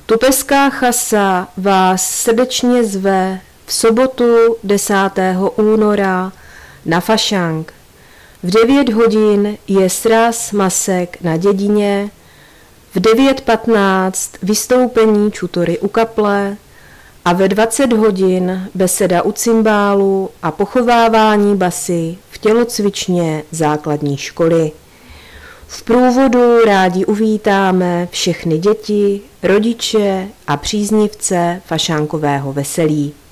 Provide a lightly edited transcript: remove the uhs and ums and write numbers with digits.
Tupeská chasa vás srdečně zve v sobotu 10. února na fašang. V 9 hodin je sraz masek na Dědině, v 9:15 vystoupení čutory u kaple a ve 20 hodin beseda u cymbálu a pochovávání basy v tělocvičně základní školy. V průvodu rádi uvítáme všechny děti, rodiče a příznivce fašánkového veselí.